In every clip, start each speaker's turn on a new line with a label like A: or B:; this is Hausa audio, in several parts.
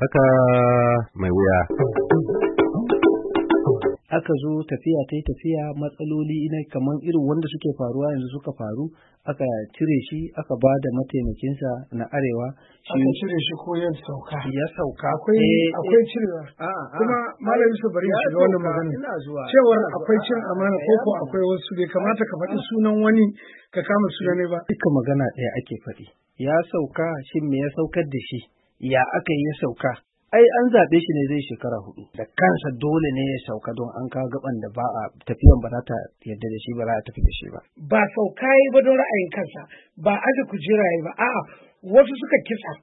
A: Tsaka mai wuya.
B: Aka zo tafiya ta yi tafiya, matsaloli ina kamar irin wanda suke faruwa yanzu suka faru, aka cire shi aka ba da mataimakinsa na arewa.
C: Aka cire shi ko ya sauka?
B: Ya sauka.
C: Akwai cirewa. Kuma Malam Yusuf bari ya shiga wannan magana. Cewar akwai cin amana ko akwai wasu, bai kamata ka faɗi sunan wani ka kama suna ne ba.
B: Duka magana ɗaya ake faɗi. Ya sauka, shin me ya saukar da shi? Ya aka yi ya sauka? Ai an zaɓe shi ne zai shekara 4. Da kansa dole ne ya sauka don an kawo gaban da ba a tafiyan ba za ta yadda da shi, ba za a tafi da shi ba.
C: Ba sauka yi ba don ra'ayin kansa, ba aje kujera yi ba, a'a wasu suka kitsa.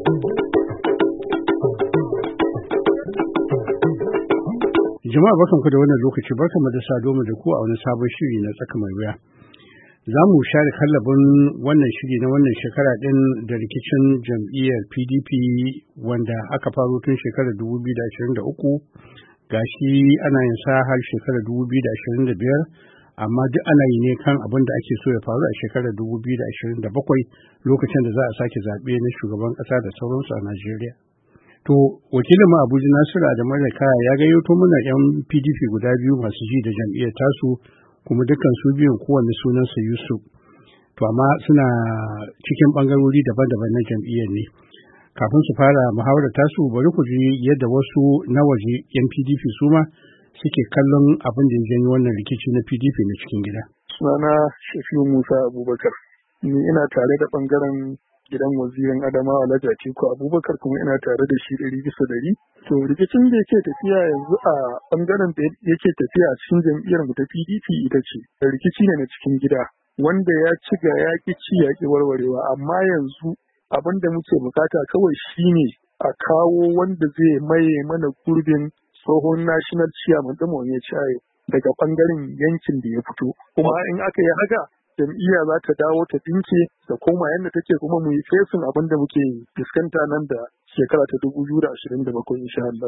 D: Jama'a barkanku da wannan lokaci, barkanmu da saduwa da ku a wani sabon shiri na tsaka mai wuya. Za mu share kallabin wannan shiri na wannan shekara ɗin da rikicin jam'iyyar PDP wanda aka faro tun shekarar 2023, gashi ana yin sa har shekarar 2025, amma duk ana yi ne kan abin da ake so ya faru a shekarar 2027 lokacin da za a sake zaɓe na shugaban ƙasa da sauransu a Najeriya. To, wakilin mu Abuja Nasiru Adamu Kaya ya gayyato mana 'yan PDP guda biyu masu ji da jam'iyyar tasu, kuma dukkan su biyun kowanne sunansa Yusuf. To amma suna cikin ɓangarori daban-daban na jam'iyyar ne. Kafin su fara muhawarar tasu, bari ku ji yadda wasu na waje 'yan PDP su ma suke kallon abin da ya janyo wannan rikici na PDP na cikin gida.
E: Sunana Shafi'u Musa Abubakar. Ni ina tare da ɓangaren gidan wazirin Adamawa Alhaji Atiku Abubakar, kuma ina tare da shi 100%. To rikicin da yake tafiya yanzu a bangaren da yake tafiya a cikin jam'iyyar mu ta PDP ita ce rikici ne na cikin gida wanda ya ci ga yaƙi ci yaƙi warwarewa, amma yanzu abin da muke bukata kawai shine a kawo wanda zai maye mana gurbin tsohon national chairman ɗin mu ya ci daga bangaren yankin da ya fito, kuma in aka yi haka jam'iyya za ta dawo ta dinke da koma yadda take, kuma mu yi fesin abin da muke fuskanta nan da shekara ta 2027 insha Allah.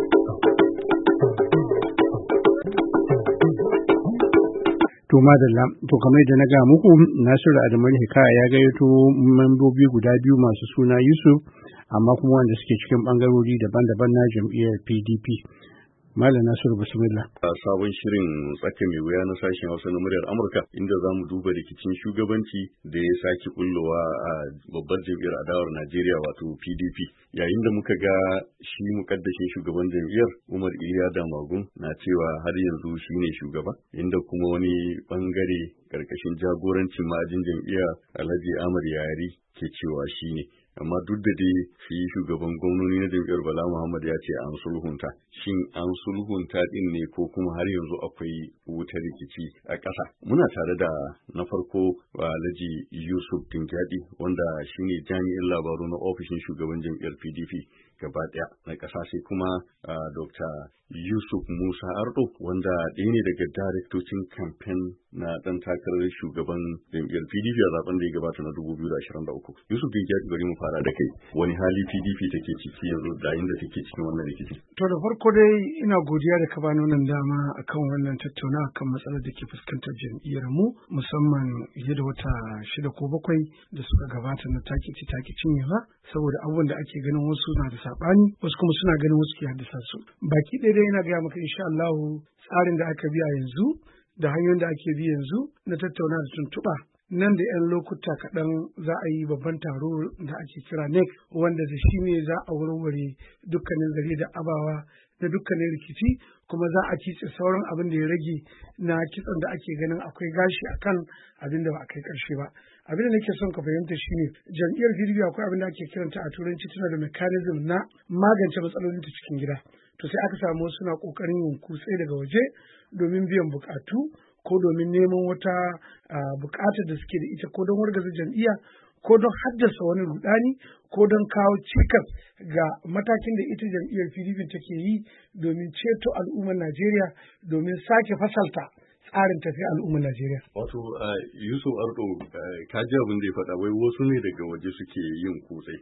D: To madalla, to kamar da na ga muku, Nasiru Adamu Hikaya ya gayyato membobi guda biyu masu suna Yusuf, amma kuma wanda suke cikin bangarori daban-daban na jam'iyyar PDP. Malam Nasiru, bismillah.
F: A sabon shirin tsaka mai wuya na sashen Hausa na muryar Amurka, inda za mu duba rikicin shugabanci da ya sake kullowa a babbar jam'iyyar adawar Najeriya wato PDP. Yayin da muka ga shi mukaddashin shugaban jam'iyyar Umar Iliya Damagum na cewa har yanzu shi ne shugaba, inda kuma wani bangare karkashin jagorancin ma'ajin jam'iyyar Alhaji Ahmad Yari ke cewa shi ne. Amma duk da dai shi shugaban gwamnoni na jam'iyyar Bala Muhammad ya ce an sulhunta. Shin an sulhunta din ne ko kuma har yanzu akwai wutar rikici a ƙasa? Muna tare da na farko Alhaji Yusuf Dingyadi, wanda shine jami'in labaru na ofishin shugaban jam'iyyar PDP gaba ɗaya na ƙasa, sai kuma Dr. Yusuf Musa Ardo, wanda ɗaya ne daga daraktocin kamfen na ɗan takarar shugaban jam'iyyar PDP a zaben da ya gabata na 2023. Yusuf Dingyadi, bari mu fara da kai. Wani hali PDP take ciki yanzu da inda take cikin wannan rikici?
C: To da farko dai ina godiya da ka bani wannan dama akan wannan tattaunawa kan matsalar da ke fuskantar jam'iyyar mu, musamman fiye da wata 6 ko 7 da suka gabata na take cinyewa, saboda abubuwan da ake ganin wasu na da saɓani, wasu kuma suna ganin wasu ke haddasa su. Baki ɗaya dai ina gaya maka insha Allah tsarin da aka bi a yanzu da hanyoyin da ake bi yanzu na tattauna da tuntuɓa, nan da 'yan lokuta kaɗan za a yi babban taro da ake kira NEC, wanda da shi ne za a warware dukkanin zare da abawa da dukkanin rikici, kuma za a kitse sauran abin da ya rage na kitson da ake ganin akwai gashi akan abin da ba a kai ƙarshe ba. Abin da nake son ka fahimta shine jam'iyyar PDP akwai abin da ake kiranta a turanci tana da mechanism na magance matsalolin ta cikin gida. To sai aka samu wasu na ƙoƙarin yin kutse daga waje domin biyan buƙatu ko domin neman wata buƙatar da suke da ita, ko don wargaza jam'iyya, ko don haddasa wani rudani, ko don kawo cikas ga matakin da ita jam'iyyar PDP take yi domin ceto al'ummar Najeriya, domin sake fasalta tsarin tafiya al'ummar Najeriya.
F: Wato Yusuf Ardo, ka ji abin da ya faɗa, wai wasu ne daga waje suke yin kutse.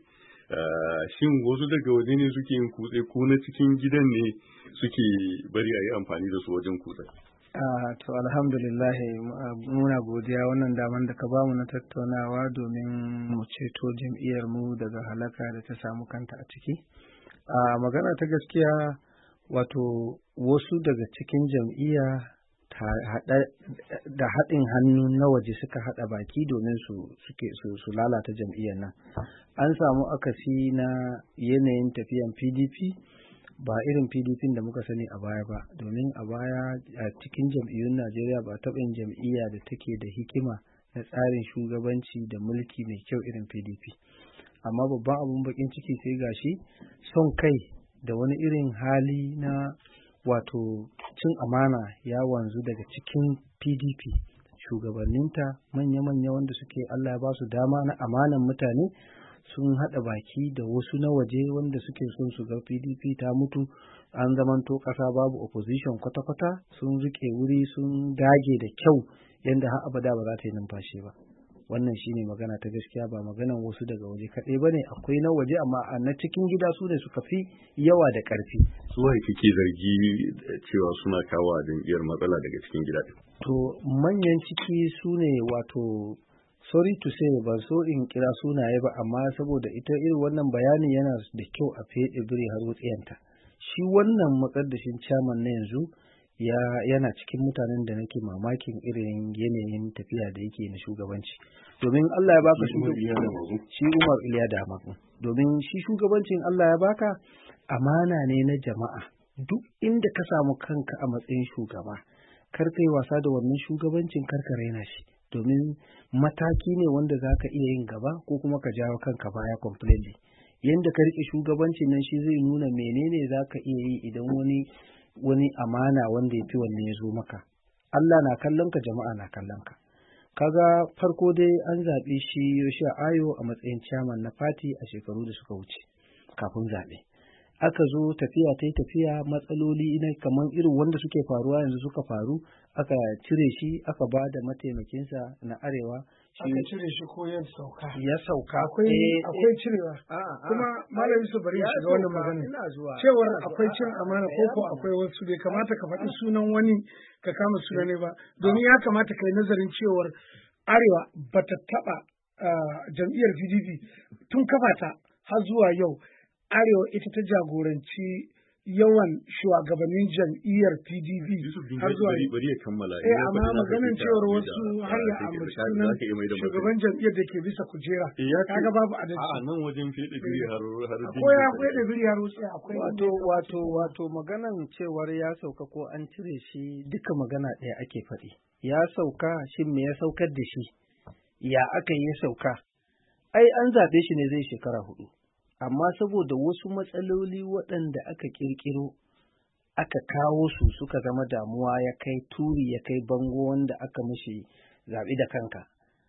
F: Shin wasu daga waje ne suke yin kutse ko na cikin gidan ne suke bari a yi amfani da su wajen kutse?
B: To alhamdulillah, muna godiya wannan daman da ka bamu na tattaunawa domin mu ceto jam'iyyar mu daga halaka da ta samu kanta a ciki. A magana ta gaskiya wato wasu daga cikin jam'iyya da haɗin hannu na waje suka haɗa baki domin su lalata jam'iyyar nan. An samu akasi na yanayin tafiyan PDP ba irin PDP da muka sani a baya ba, domin a baya a cikin jam'iyyun Najeriya ba taɓa yin jam'iyya da take da hikima na tsarin shugabanci da mulki mai kyau irin PDP. Amma babban abun bakin ciki sai gashi son kai da wani irin hali na wato cin amana ya wanzu daga cikin PDP. Shugabanninta manya-manya wanda suke Allah ya ba su dama na amanan mutane sun haɗa baki da wasu na waje wanda suke son su ga PDP ta mutu, an zamanto ƙasa babu opposition kwata-kwata, sun rike wuri sun dage da kyau yadda har abada ba za ta yi numfashi ba. Wannan shine magana ta gaskiya, ba maganan wasu daga waje kaɗai ba ne, akwai na waje amma a na cikin gida su ne suka fi yawa da ƙarfi.
F: Suwaye kake zargi cewa suna kawo jam'iyyar matsala daga cikin gida?
B: To manyan ciki su ne wato, sorry to say ban so in kira sunaye ba, amma saboda ita irin wannan bayani yana da kyau a feɗe biri har wutsiyanta. Shi wannan makaddashin chairman na yanzu yana cikin mutanen da nake mamakin irin yanayin tafiya da yake na shugabanci. Domin Allah ya baka shi Umar Iliya Damaku. Domin shi shugabancin Allah ya baka amana ne na jama'a. Duk inda ka samu kanka a matsayin shugaba, kar kai wasa da wannan shugabancin, kar ka raina shi. Domin mataki ne wanda za ka iya yin gaba ko kuma ka jawo kanka baya completely. Yanda ka riƙe shugabancin nan shi zai nuna menene za ka iya yi idan wani amana wanda ya fi wannan ya zo maka. Allah na kallon ka, jama'a na kallon ka. Kaga farko dai an zaɓi shi Yoshua Ayo a matsayin chairman na party a shekaru da suka wuce kafin zaɓe. Aka zo tafiya ta yi tafiya, matsaloli na kamar irin wanda suke faruwa yanzu suka faru, aka cire shi aka ba da mataimakinsa na arewa.
C: Aka cire shi ko ya sauka?
B: Ya sauka.
C: Akwai cirewa. Kuma Malam Yusuf bari ya shiga wannan magana. Cewar akwai cin amana ko akwai wasu, bai kamata ka faɗi sunan wani ka kama suna ne ba. Domin ya kamata ka yi nazarin cewar arewa bata taɓa jam'iyyar PDP tun kafa ta har zuwa yau. Arewa ita ta jagoranci yawan shugabannin jam'iyyar PDP har zuwa
F: bari ya kammala.
C: Amma maganin cewar wasu har ya ambaci sunan shugaban jam'iyyar da ke bisa kujera. Kaga babu adalci.
F: A nan wajen fede biri har
C: akwai ya fede biri har wuce akwai.
B: Wato maganan cewar ya sauka ko an cire shi duka magana ɗaya ake faɗi. Ya sauka, shin me ya saukar da shi? Ya aka yi ya sauka? Ai an zaɓe shi ne zai shekara 4. Amma saboda wasu matsaloli waɗanda aka ƙirƙiro aka kawo su suka zama damuwa, ya kai turi ya kai bango wanda aka mishi zaɓi da kanka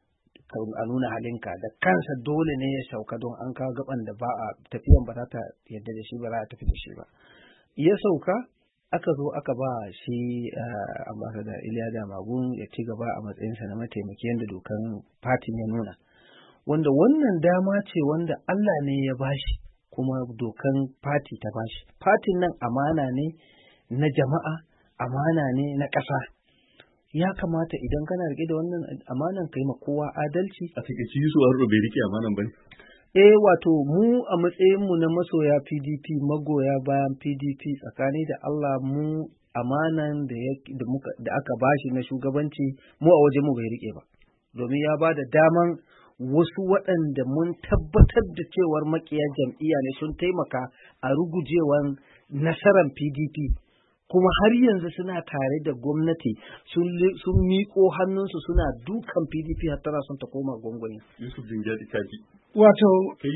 B: a nuna halinka da kansa, dole ne ya sauka don an kawo gaban da ba a tafiyan ba za ta yadda da shi, ba za a tafi da shi ba. Ya sauka, aka zo aka ba shi ambassador Iliya Damagun ya ci gaba a matsayinsa na mataimaki yadda dokan fatin ya nuna. Wanda wannan dama ce wanda Allah ne ya bashi kuma dokan fati ta bashi. Fatin nan amana ne na jama'a, amana ne na ƙasa. Ya kamata idan kana riƙe da wannan amanan kai ma kowa adalci.
F: A takaice Yusuf Haruna bai riƙe amanan bane.
B: Wato mu a matsayinmu na masoya PDP, magoya bayan PDP, tsakani da Allah mu amanan da aka bashi na shugabanci mu a wajen mu bai riƙe ba. Domin ya ba da daman wasu waɗanda mun tabbatar da cewar makiya jam'iyya ne sun taimaka a rugujewan nasarar PDP, kuma har yanzu suna tare da gwamnati, sun miƙo hannunsu suna dukan PDP har tana son ta koma gwangwani.
F: Yusuf Dingyadi kaji.
C: Wato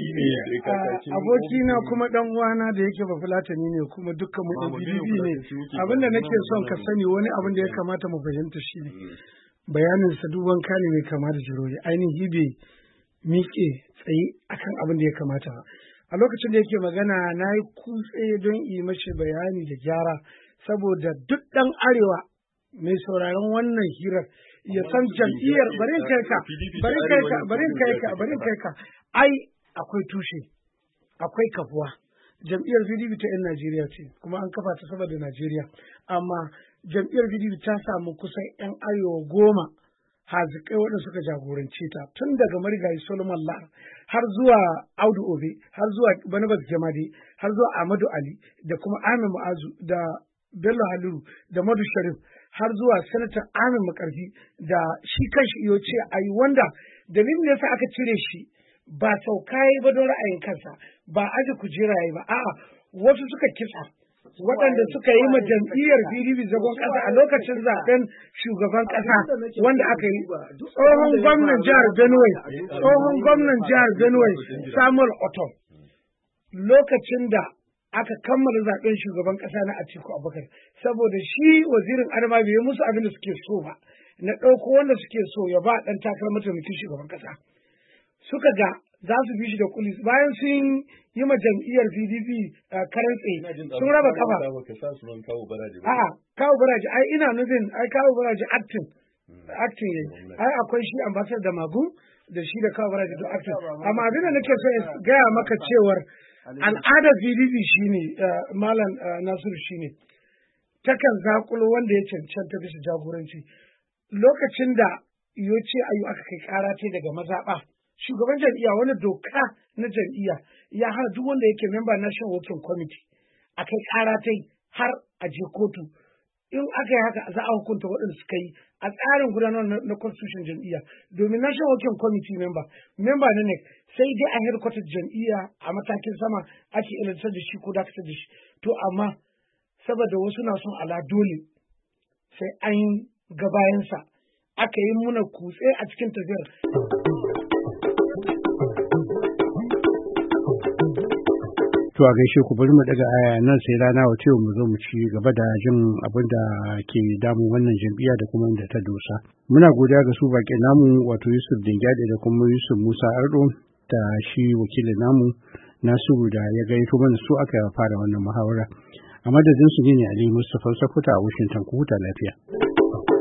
C: abokina kuma ɗan uwana da yake bafulatani ne kuma dukkan mu PDP ne. Abinda nake son ka sani, wani abin da ya kamata mu fahimta shi ne. Bayaninsa duk wanka ne mai kama da jiroyi, ainihi bai miƙe tsaye akan abin da ya kamata ba. A lokacin da yake magana na yi kutse don yi mashi bayani da gyara, saboda duk ɗan arewa mai sauraron wannan hirar ya san jam'iyyar barin kai ka ai akwai tushe, akwai kafuwa. Jam'iyyar PDP ta 'yan Najeriya ce, kuma an kafa ta saboda Najeriya, amma jam'iyyar PDP ta samu kusan 'yan arewa 10 hazikai waɗanda suka jagorance ta tun daga marigayi Solomon Lar har zuwa Audu Obe har zuwa Barnabas Jamade har zuwa Ahmadu Ali da kuma Ahmed Mu'azu da Bello Haliru da Madu Sharif har zuwa Sanata Ahmed Makarfi da shi kanshi iyo ce ayi wanda dalilin da yasa aka cire shi ba sauka yayi ba don ra'ayin kansa ba aji kujera yayi ba a'a wasu suka kitsa waɗanda suka yi ma jam'iyyar PDP zagon ƙasa a lokacin zaben shugaban ƙasa wanda aka yi tsohon gwamnan jihar Benue Samuel Otom lokacin da aka kammala zaben shugaban ƙasa na Atiku Abubakar saboda shi wazirin Adama bai musu abin da suke so ba na ɗauko wanda suke so ya ba ɗan takarar mataimakin shugaban ƙasa suka ga za su bi shi da kulis bayan sun yi ma jam'iyyar PDP karan tsaye sun raba kafa. A'a, Kawo Baraji, ai ina nufin ai Kawo Baraji acting yayi. Ai akwai shi ambassador da Magu da shi da Kawo Baraji da acting. Amma abin da nake so in gaya maka cewar al'adar PDP shine Malam Nasiru shine takan zakulo wanda ya cancanta bisa jagoranci lokacin da yoce ayu aka kai kara ce daga mazaɓa. Shugaban jam'iyya wani doka na jam'iyya ya hana duk wanda yake member National Working Committee a kai ƙara har a je kotu. In aka yi haka za a hukunta waɗanda suka yi a tsarin gudanar na constitution jam'iyya domin National Working Committee member na NEC sai dai a headquarter jam'iyya a matakin sama ake ilantar da shi ko dakatar da shi. To amma saboda wasu na son ala dole sai an ga bayansa aka yi muna kutse a cikin tafiyar.
D: To a gaishe ku bari mu daga aya nan sai rana wace mu zo mu ci gaba da jin abin da ke damu wannan jam'iyya da kuma inda ta dosa. Muna godiya ga su baƙin namu wato Yusuf Dingyade da kuma Yusuf Musa Ardo da shi wakilin namu Nasiru da ya gaito mana su aka fara wannan muhawara. A madadin su ne Ali Mustapha Sakuta a Washington ku huta lafiya.